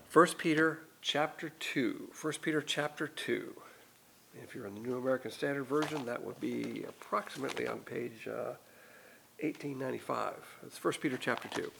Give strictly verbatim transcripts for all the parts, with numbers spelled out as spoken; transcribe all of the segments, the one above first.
First Peter chapter two. First Peter chapter two. If you're in the New American Standard Version, that would be approximately on page uh, eighteen ninety-five. It's First Peter chapter two.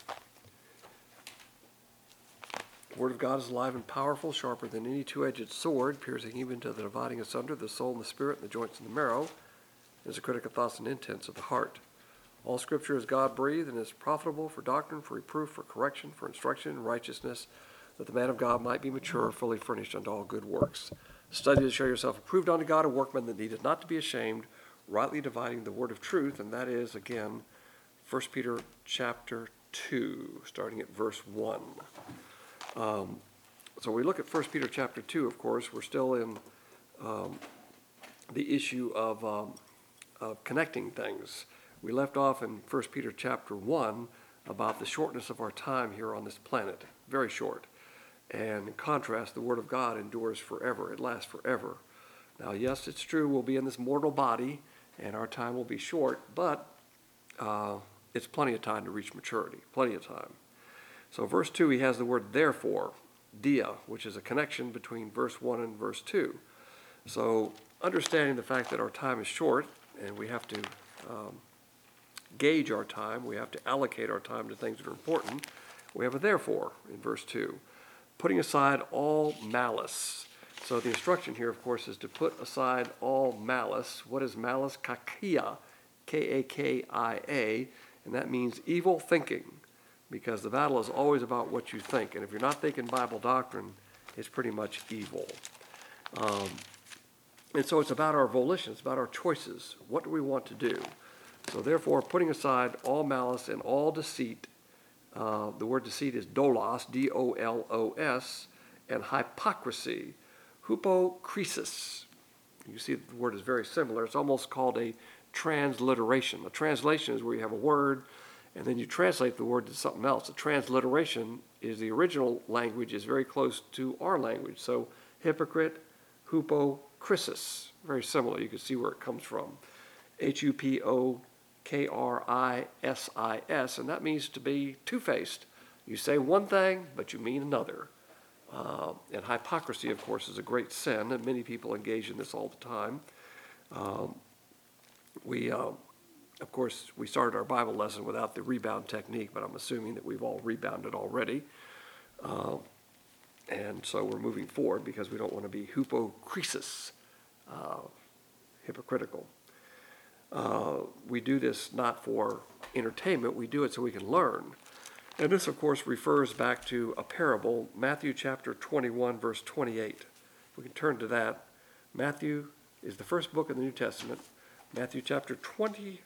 The Word of God is alive and powerful, sharper than any two-edged sword, piercing even to the dividing asunder the soul and the spirit and the joints and the marrow, and is a critic of thoughts and intents of the heart. All Scripture is God-breathed and is profitable for doctrine, for reproof, for correction, for instruction in righteousness, that the man of God might be mature, fully furnished unto all good works. Study to show yourself approved unto God, a workman that needeth not to be ashamed, rightly dividing the word of truth, and that is, again, First Peter chapter two, starting at verse one. Um, so we look at First Peter chapter two, of course, we're still in um, the issue of, um, of connecting things. We left off in First Peter chapter one about the shortness of our time here on this planet, very short. And in contrast, the Word of God endures forever. It lasts forever. Now, yes, it's true, we'll be in this mortal body, and our time will be short, but uh, it's plenty of time to reach maturity, plenty of time. So verse two, he has the word therefore, dia, which is a connection between verse one and verse two. So understanding the fact that our time is short, and we have to um, gauge our time, we have to allocate our time to things that are important, we have a therefore in verse two. Putting aside all malice. So the instruction here, of course, is to put aside all malice. What is malice? Kakia, K A K I A, and that means evil thinking, because the battle is always about what you think, and if you're not thinking Bible doctrine, it's pretty much evil. Um, and so it's about our volition, it's about our choices. What do we want to do? So therefore, putting aside all malice and all deceit. Uh, the word deceit is dolos, D O L O S, and hypocrisy, hypokrisis. You see the word is very similar. It's almost called a transliteration. A translation is where you have a word, and then you translate the word to something else. A transliteration is the original language is very close to our language. So hypocrite, hypokrisis, very similar. You can see where it comes from. H U P O K R I S I S, and that means to be two-faced. You say one thing, but you mean another. Uh, and hypocrisy, of course, is a great sin, and many people engage in this all the time. Um, we, uh, of course, we started our Bible lesson without the rebound technique, but I'm assuming that we've all rebounded already. Uh, and so we're moving forward because we don't want to be hypokrisis, uh, hypocritical. Uh, we do this not for entertainment, we do it so we can learn. And this, of course, refers back to a parable, Matthew chapter twenty-one, verse twenty-eight. We can turn to that. Matthew is the first book in the New Testament. Matthew chapter twenty,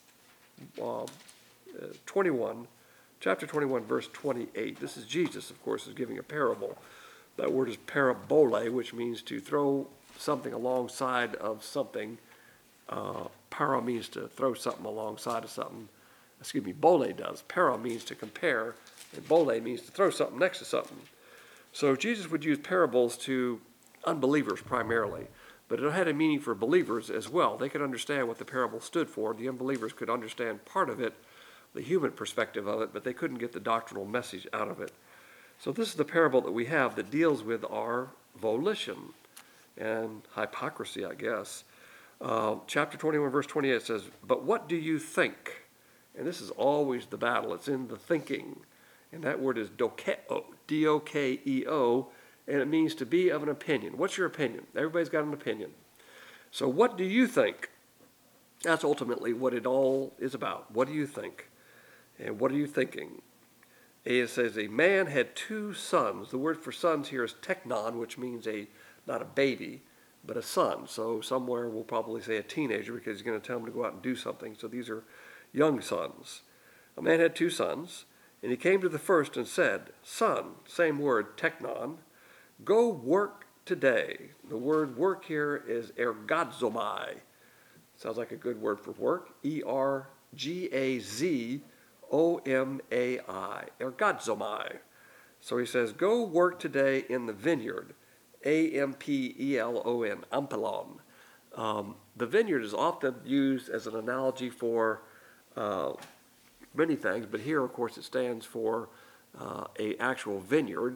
uh, uh, twenty-one, chapter twenty-one, verse twenty-eight. This is Jesus, of course, is giving a parable. That word is parabole, which means to throw something alongside of something. Uh, para means to throw something alongside of something. Excuse me, bole does. Para means to compare, and bole means to throw something next to something. So Jesus would use parables to unbelievers primarily, but it had a meaning for believers as well. They could understand what the parable stood for. The unbelievers could understand part of it, the human perspective of it, but they couldn't get the doctrinal message out of it. So this is the parable that we have that deals with our volition and hypocrisy, I guess. Uh, chapter twenty-one, verse twenty-eight says, "But what do you think?" And this is always the battle. It's in the thinking. And that word is dokeo, D O K E O, and it means to be of an opinion. What's your opinion? Everybody's got an opinion. So what do you think? That's ultimately what it all is about. What do you think? And what are you thinking? It says, a man had two sons. The word for sons here is teknon, which means a not a baby, but a son. So somewhere we'll probably say a teenager because he's going to tell him to go out and do something. So these are young sons. A man had two sons, and he came to the first and said, "Son," same word, teknon, "go work today." The word work here is ergazomai. Sounds like a good word for work. E R G A Z O M A I, ergazomai. So he says, "Go work today in the vineyard." A M P E L O N, ampelon. Um, the vineyard is often used as an analogy for uh, many things, but here, of course, it stands for uh, a actual vineyard.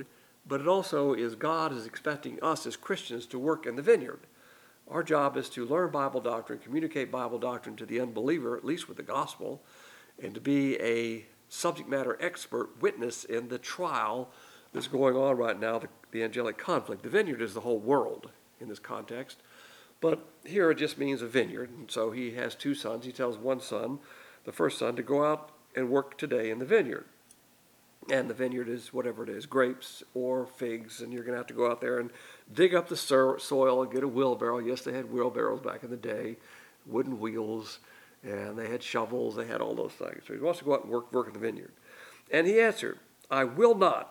but it also is God is expecting us as Christians to work in the vineyard. Our job is to learn Bible doctrine, communicate Bible doctrine to the unbeliever, at least with the gospel, and to be a subject matter expert witness in the trial that's going on right now, the, the angelic conflict. The vineyard is the whole world in this context, but here it just means a vineyard. And so he has two sons. He tells one son, the first son, to go out and work today in the vineyard. And the vineyard is whatever it is, grapes or figs, and you're going to have to go out there and dig up the soil and get a wheelbarrow. Yes, they had wheelbarrows back in the day, wooden wheels, and they had shovels, they had all those things. So he wants to go out and work, work in the vineyard. And he answered, I will not.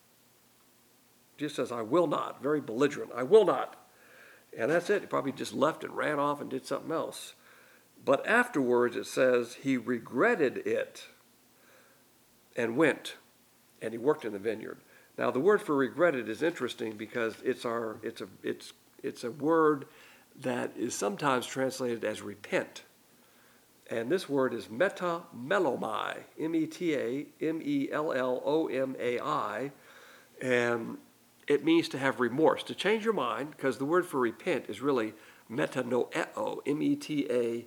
Just says, I will not, very belligerent, I will not. And that's it. He probably just left and ran off and did something else. But afterwards it says he regretted it and went. And he worked in the vineyard. Now, the word for regretted is interesting because it's our it's a it's it's a word that is sometimes translated as repent. And this word is metamelomai, M E T A M E L L O M A I, and it means to have remorse, to change your mind, because the word for repent is really metanoeo, M E T A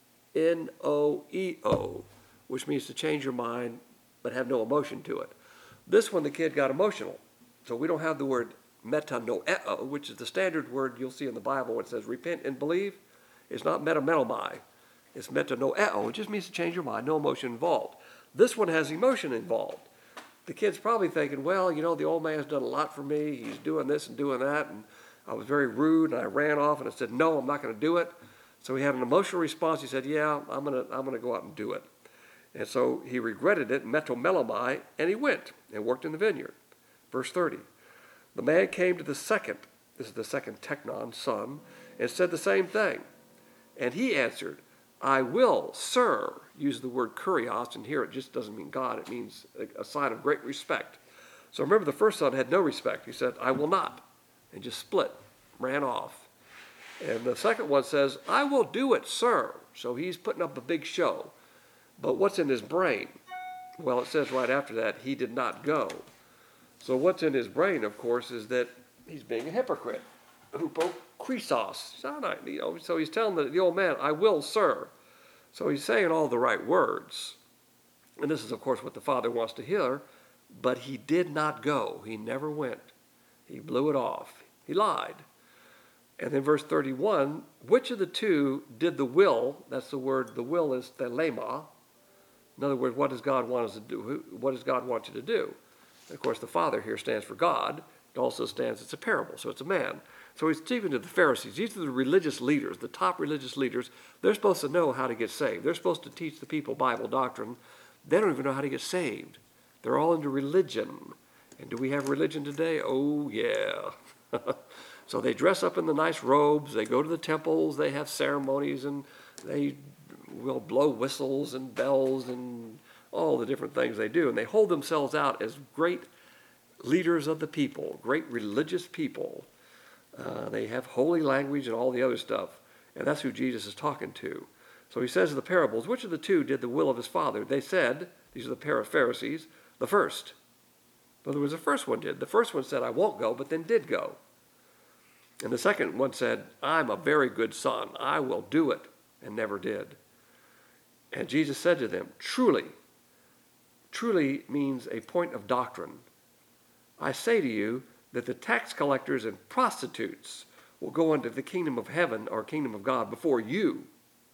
N O E O, which means to change your mind but have no emotion to it. This one, the kid got emotional. So we don't have the word metanoeo, which is the standard word you'll see in the Bible when it says repent and believe. It's not metamelomai. It's metanoeo. It just means to change your mind, no emotion involved. This one has emotion involved. The kid's probably thinking, well, you know, the old man's done a lot for me. He's doing this and doing that, and I was very rude, and I ran off, and I said, no, I'm not going to do it. So he had an emotional response. He said, yeah, I'm going to I'm going to go out and do it. And so he regretted it, metomelomai, and he went and worked in the vineyard. Verse thirty, the man came to the second, this is the second teknon, son, and said the same thing. And he answered, I will, sir, use the word kurios, and here it just doesn't mean God, it means a, a sign of great respect. So remember, the first son had no respect. He said, I will not, and just split, ran off. And the second one says, I will do it, sir. So he's putting up a big show. But what's in his brain? Well, it says right after that, he did not go. So what's in his brain, of course, is that he's being a hypocrite. Hupokrisos. You know, so he's telling the, the old man, I will, sir. So he's saying all the right words. And this is, of course, what the father wants to hear. But he did not go. He never went. He blew it off. He lied. And then verse thirty-one, which of the two did the will? That's the word, the will is thelema. In other words, what does God want us to do? What does God want you to do? And of course, the Father here stands for God. It also stands, it's a parable, so it's a man. So he's speaking to the Pharisees. These are the religious leaders, the top religious leaders. They're supposed to know how to get saved. They're supposed to teach the people Bible doctrine. They don't even know how to get saved. They're all into religion. And do we have religion today? Oh, yeah. So they dress up in the nice robes. They go to the temples. They have ceremonies, and they will blow whistles and bells and all the different things they do. And they hold themselves out as great leaders of the people, great religious people. Uh, they have holy language and all the other stuff. And that's who Jesus is talking to. So he says in the parables, which of the two did the will of his father? They said, these are the Pharisees, the first. In other words, the first one did. The first one said, I won't go, but then did go. And the second one said, I'm a very good son. I will do it, and never did. And Jesus said to them, truly, truly means a point of doctrine. I say to you that the tax collectors and prostitutes will go into the kingdom of heaven or kingdom of God before you.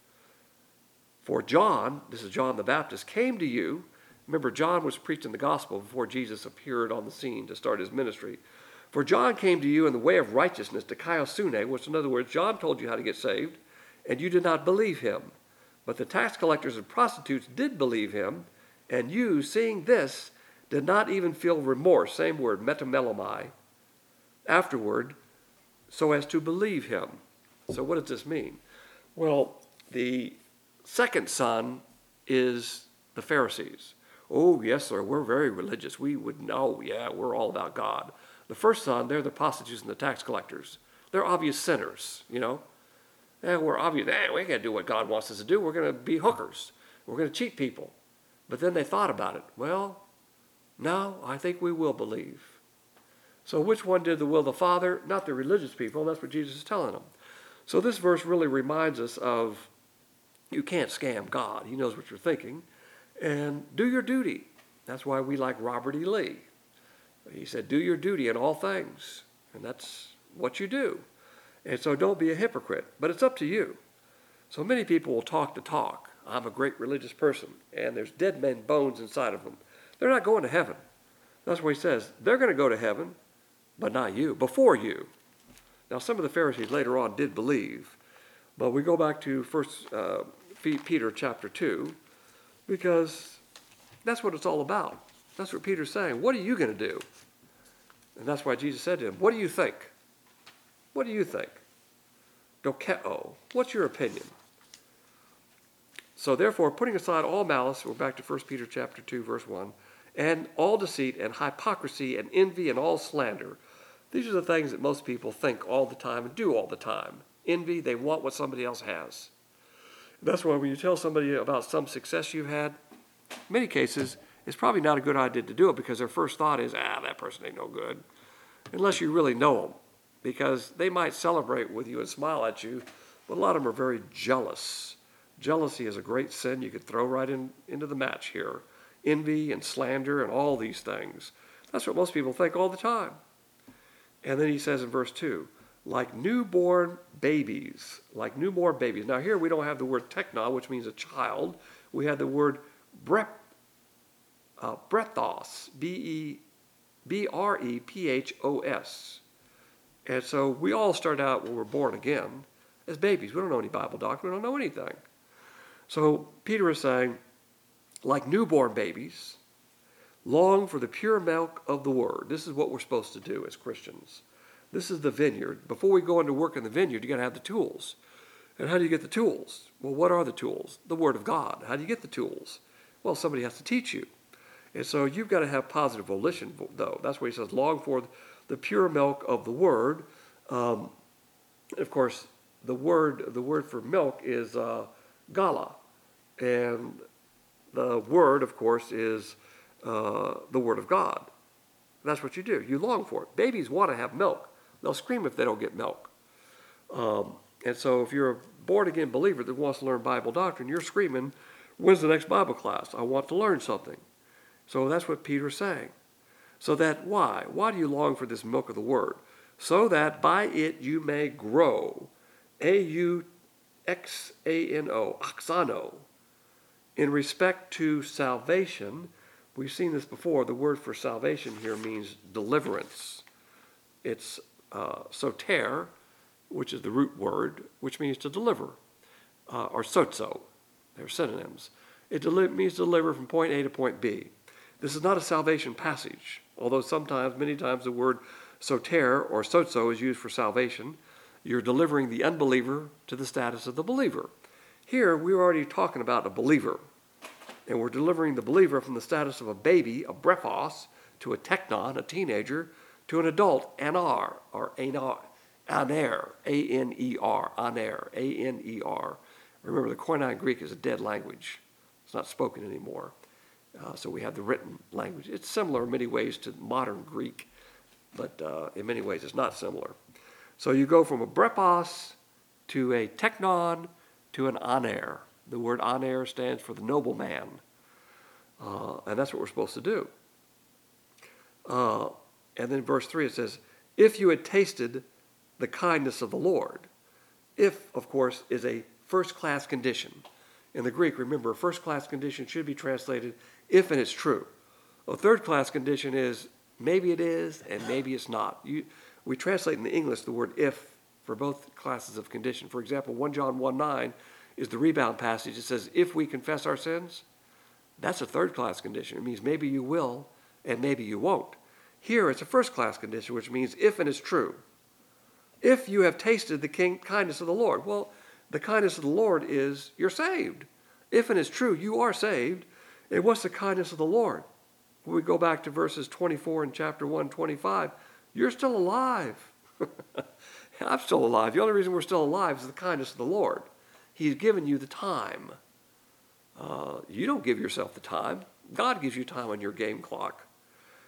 For John, this is John the Baptist, came to you. Remember, John was preaching the gospel before Jesus appeared on the scene to start his ministry. For John came to you in the way of righteousness to kaiosune, which in other words, John told you how to get saved, and you did not believe him. But the tax collectors and prostitutes did believe him, and you, seeing this, did not even feel remorse, same word, metamelomai, afterward, so as to believe him. So what does this mean? Well, the second son is the Pharisees. Oh, yes, sir, we're very religious. We would know, yeah, we're all about God. The first son, they're the prostitutes and the tax collectors. They're obvious sinners, you know. And we're obvious, eh, we can't do what God wants us to do. We're going to be hookers. We're going to cheat people. But then they thought about it. Well, no, I think we will believe. So which one did the will of the Father? Not the religious people. That's what Jesus is telling them. So this verse really reminds us of you can't scam God. He knows what you're thinking. And do your duty. That's why we like Robert E. Lee. He said, do your duty in all things. And that's what you do. And so don't be a hypocrite. But it's up to you. So many people will talk the talk. I'm a great religious person. And there's dead men bones inside of them. They're not going to heaven. That's what he says. They're going to go to heaven, but not you, before you. Now, some of the Pharisees later on did believe, but we go back to First uh, Peter chapter two, because that's what it's all about. That's what Peter's saying. What are you going to do? And that's why Jesus said to him, what do you think? What do you think? Dokeo. What's your opinion? So therefore, putting aside all malice, we're back to First Peter chapter two, verse one, and all deceit and hypocrisy and envy and all slander. These are the things that most people think all the time and do all the time. Envy, they want what somebody else has. That's why when you tell somebody about some success you've had, in many cases, it's probably not a good idea to do it because their first thought is, ah, that person ain't no good. Unless you really know them. Because they might celebrate with you and smile at you, but a lot of them are very jealous. Jealousy is a great sin you could throw right in, into the match here. Envy and slander and all these things. That's what most people think all the time. And then he says in verse two, like newborn babies, like newborn babies. Now here we don't have the word teknon, which means a child. We have the word brep, uh, brethos, B R E P H O S. And so we all start out when we're born again as babies. We don't know any Bible doctrine. We don't know anything. So Peter is saying, like newborn babies, long for the pure milk of the word. This is what we're supposed to do as Christians. This is the vineyard. Before we go into work in the vineyard, you got to have the tools. And how do you get the tools? Well, what are the tools? The Word of God. How do you get the tools? Well, somebody has to teach you. And so you've got to have positive volition, though. That's why he says, long for the pure milk of the Word. Um, of course, the word the word for milk is uh, gala. And the Word, of course, is uh, the Word of God. That's what you do. You long for it. Babies want to have milk. They'll scream if they don't get milk. Um, and so if you're a born-again believer that wants to learn Bible doctrine, you're screaming, when's the next Bible class? I want to learn something. So that's what Peter's saying. So that, why? Why do you long for this milk of the Word? So that by it you may grow, A U X A N O, oxano, in respect to salvation. We've seen this before. The word for salvation here means deliverance. It's uh, soter, which is the root word, which means to deliver, uh, or sozo. They're synonyms. It deli- means to deliver from point A to point B. This is not a salvation passage, although sometimes, many times, the word soter or sozo is used for salvation. You're delivering the unbeliever to the status of the believer. Here, we're already talking about a believer, and we're delivering the believer from the status of a baby, a brephos, to a teknon, a teenager, to an adult, anar, or anar, aner, A N E R, aner, A N E R. Remember, the Koine Greek is a dead language. It's not spoken anymore. Uh, so we have the written language. It's similar in many ways to modern Greek, but uh, in many ways it's not similar. So you go from a brephos to a teknon to an aner. The word aner stands for the noble man, uh, and that's what we're supposed to do. Uh, and then verse three, it says, if you had tasted the kindness of the Lord. If, of course, is a first-class condition. In the Greek, remember, a first-class condition should be translated if and it's true. A third-class condition is maybe it is and maybe it's not. You, we translate in the English the word if for both classes of condition. For example, First John one nine is the rebound passage. It says, if we confess our sins, that's a third-class condition. It means maybe you will and maybe you won't. Here, it's a first-class condition, which means if and it's true. If you have tasted the king, kindness of the Lord. Well, the kindness of the Lord is you're saved. If and it's true, you are saved. And what's the kindness of the Lord? When we go back to verses twenty-four in chapter one, twenty-five, you're still alive. I'm still alive. The only reason we're still alive is the kindness of the Lord. He's given you the time. Uh, you don't give yourself the time. God gives you time on your game clock.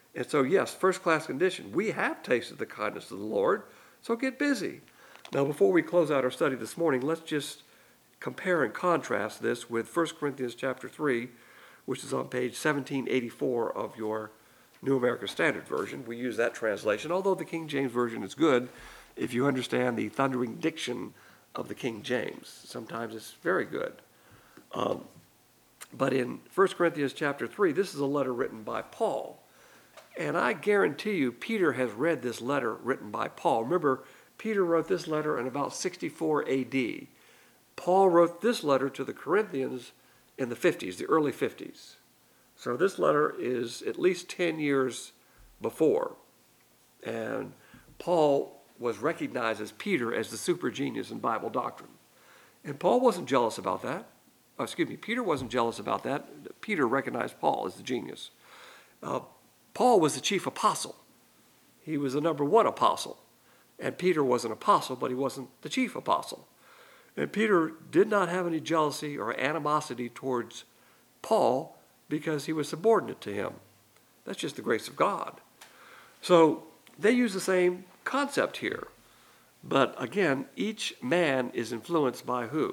And so, yes, first-class condition. We have tasted the kindness of the Lord, so get busy. Now, before we close out our study this morning, let's just compare and contrast this with First Corinthians chapter three, which is on page seventeen eighty-four of your New American Standard Version. We use that translation, although the King James Version is good if you understand the thundering diction of the King James. Sometimes it's very good. Um, but in First Corinthians chapter three, this is a letter written by Paul. And I guarantee you, Peter has read this letter written by Paul. Remember, Peter wrote this letter in about sixty-four A D. Paul wrote this letter to the Corinthians in the fifties, the early fifties. So this letter is at least ten years before. And Paul was recognized as Peter as the super genius in Bible doctrine. And Paul wasn't jealous about that. Oh, excuse me, Peter wasn't jealous about that. Peter recognized Paul as the genius. Uh, Paul was the chief apostle. He was the number one apostle. And Peter was an apostle, but he wasn't the chief apostle. And Peter did not have any jealousy or animosity towards Paul because he was subordinate to him. That's just the grace of God. So they use the same concept here. But again, each man is influenced by who?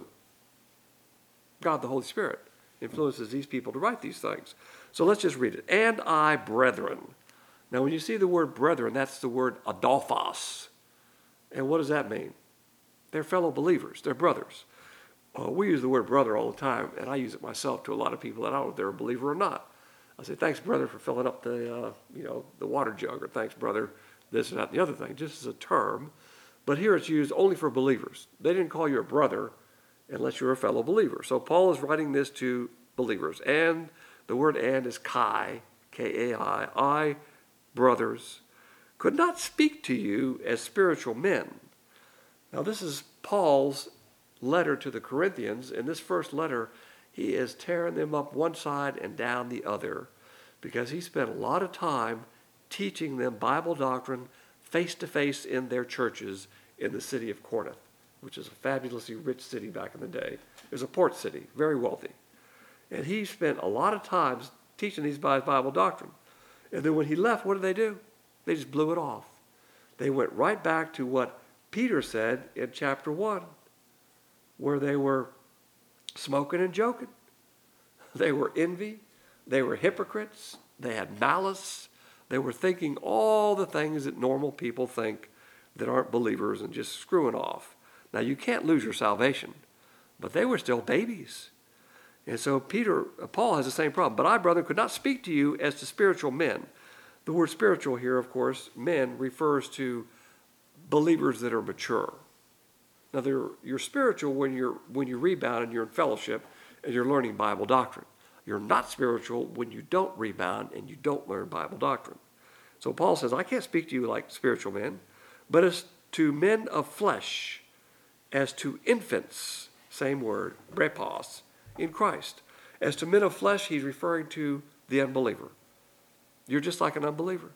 God the Holy Spirit influences these people to write these things. So let's just read it. And I, brethren. Now when you see the word brethren, that's the word adelphos. And what does that mean? They're fellow believers. They're brothers. Uh, we use the word brother all the time, and I use it myself to a lot of people that I don't know if they're a believer or not. I say, thanks, brother, for filling up the, uh, you know, the water jug, or thanks, brother, this and that and the other thing, just as a term. But here it's used only for believers. They didn't call you a brother unless you're a fellow believer. So Paul is writing this to believers. And the word and is Kai, K A I. I, brothers, could not speak to you as spiritual men. Now this is Paul's letter to the Corinthians. In this first letter, he is tearing them up one side and down the other because he spent a lot of time teaching them Bible doctrine face-to-face in their churches in the city of Corinth, which is a fabulously rich city back in the day. It was a port city, very wealthy. And he spent a lot of time teaching these guys Bible doctrine. And then when he left, what did they do? They just blew it off. They went right back to what Peter said in chapter one, where they were smoking and joking. They were envy. They were hypocrites. They had malice. They were thinking all the things that normal people think that aren't believers and just screwing off. Now, you can't lose your salvation, but they were still babies. And so Peter, Paul has the same problem. But I, brethren, could not speak to you as to spiritual men. The word spiritual here, of course, men, refers to believers that are mature. Now, you're spiritual when you're when you rebound and you're in fellowship and you're learning Bible doctrine. You're not spiritual when you don't rebound and you don't learn Bible doctrine. So Paul says, I can't speak to you like spiritual men, but as to men of flesh, as to infants, same word, brepos, in Christ. As to men of flesh, he's referring to the unbeliever. You're just like an unbeliever.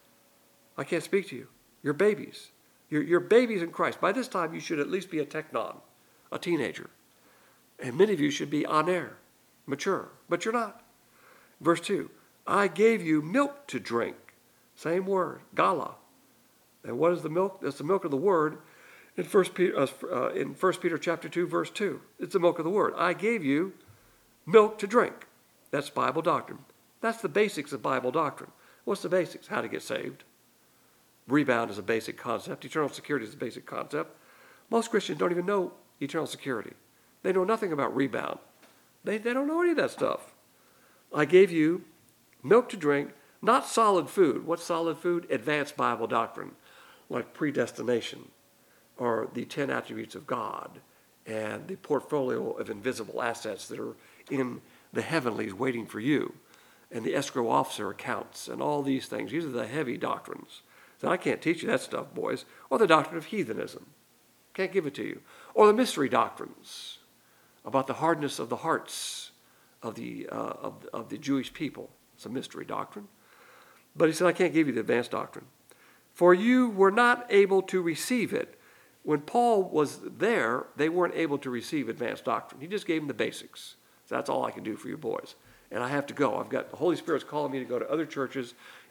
I can't speak to you. You're babies. You're, you're babies in Christ. By this time, you should at least be a teknon, a teenager. And many of you should be aner, mature, but you're not. Verse two, I gave you milk to drink. Same word, gala. And what is the milk? That's the milk of the word. In First Peter, uh, in First Peter chapter two, verse two, it's the milk of the word. I gave you milk to drink. That's Bible doctrine. That's the basics of Bible doctrine. What's the basics? How to get saved. Rebound is a basic concept. Eternal security is a basic concept. Most Christians don't even know eternal security. They know nothing about rebound. They, they don't know any of that stuff. I gave you milk to drink, not solid food. What's solid food? Advanced Bible doctrine, like predestination, or the ten attributes of God, and the portfolio of invisible assets that are in the heavenlies waiting for you, and the escrow officer accounts, and all these things. These are the heavy doctrines. So I can't teach you that stuff, boys. Or the doctrine of heathenism. Can't give it to you. Or the mystery doctrines about the hardness of the hearts of the, uh, of, of the Jewish people. It's a mystery doctrine. But he said, I can't give you the advanced doctrine. For you were not able to receive it. When Paul was there, they weren't able to receive advanced doctrine. He just gave them the basics. So that's all I can do for you boys. And I have to go. I've got the Holy Spirit's calling me to go to other churches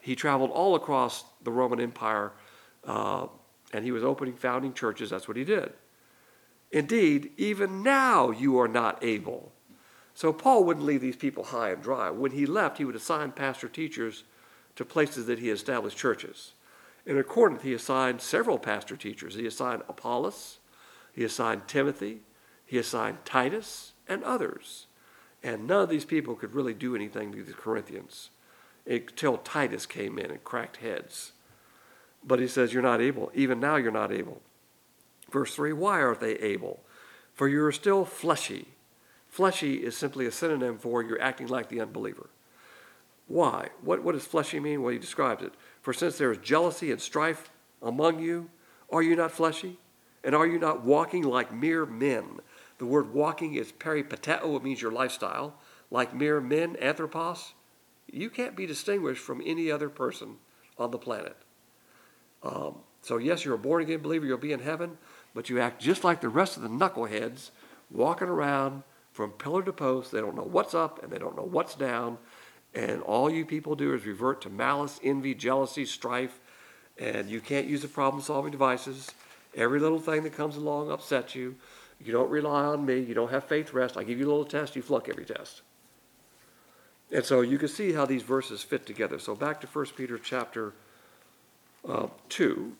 he traveled all across the Roman Empire, uh, and he was opening, founding churches. That's what he did. Indeed, even now you are not able. So Paul wouldn't leave these people high and dry. When he left, he would assign pastor teachers to places that he established churches. In Corinth, he assigned several pastor teachers. He assigned Apollos, he assigned Timothy, he assigned Titus, and others. And none of these people could really do anything to the Corinthians until Titus came in and cracked heads. But he says, you're not able. Even now you're not able. Verse three, why aren't they able? For you are still fleshy. Fleshy is simply a synonym for you're acting like the unbeliever. Why? What, what does fleshy mean? Well, he describes it. For since there is jealousy and strife among you, are you not fleshy? And are you not walking like mere men? The word walking is peripateo. It means your lifestyle. Like mere men, anthropos. You can't be distinguished from any other person on the planet. Um, so yes, you're a born-again believer. You'll be in heaven. But you act just like the rest of the knuckleheads walking around from pillar to post. They don't know what's up and they don't know what's down. And all you people do is revert to malice, envy, jealousy, strife. And you can't use the problem-solving devices. Every little thing that comes along upsets you. You don't rely on me. You don't have faith rest. I give you a little test. You flunk every test. And so you can see how these verses fit together. So back to First Peter chapter uh, two.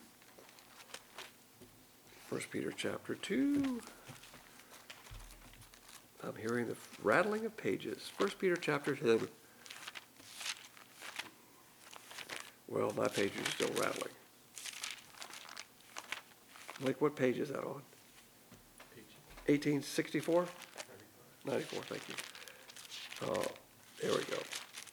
First Peter chapter two. I'm hearing the rattling of pages. First Peter chapter two. Well, my page is still rattling. Like, what page is that on? eighteen sixty-four? ninety-four, thank you. Uh, there we go.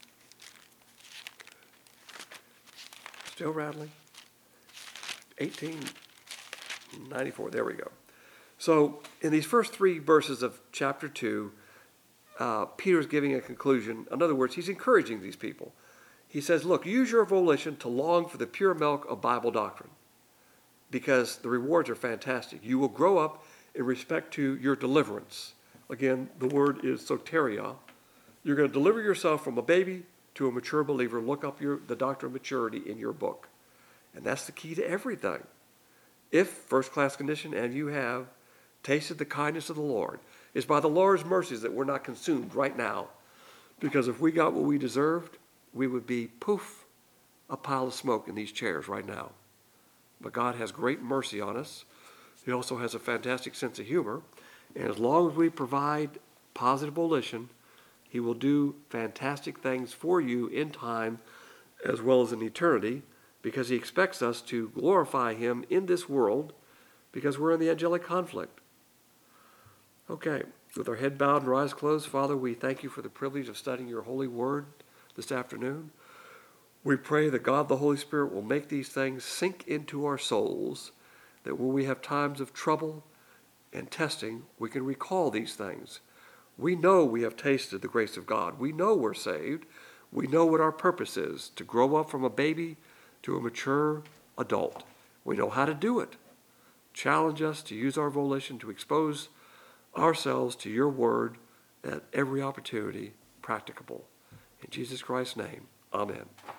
Still rattling? eighteen ninety-four, there we go. So, in these first three verses of chapter two, uh, Peter's giving a conclusion. In other words, he's encouraging these people. He says, look, use your volition to long for the pure milk of Bible doctrine, because the rewards are fantastic. You will grow up in respect to your deliverance. Again, the word is soteria. You're going to deliver yourself from a baby to a mature believer. Look up your, the doctrine of maturity in your book. And that's the key to everything. If, first class condition, and you have tasted the kindness of the Lord, it's by the Lord's mercies that we're not consumed right now. Because if we got what we deserved, we would be, poof, a pile of smoke in these chairs right now. But God has great mercy on us. He also has a fantastic sense of humor. And as long as we provide positive volition, he will do fantastic things for you in time as well as in eternity, because he expects us to glorify him in this world because we're in the angelic conflict. Okay, with our head bowed and our eyes closed, Father, we thank you for the privilege of studying your holy word this afternoon. We pray that God the Holy Spirit will make these things sink into our souls, that when we have times of trouble and testing, we can recall these things. We know we have tasted the grace of God. We know we're saved. We know what our purpose is, to grow up from a baby to a mature adult. We know how to do it. Challenge us to use our volition to expose ourselves to your word at every opportunity practicable. In Jesus Christ's name, amen.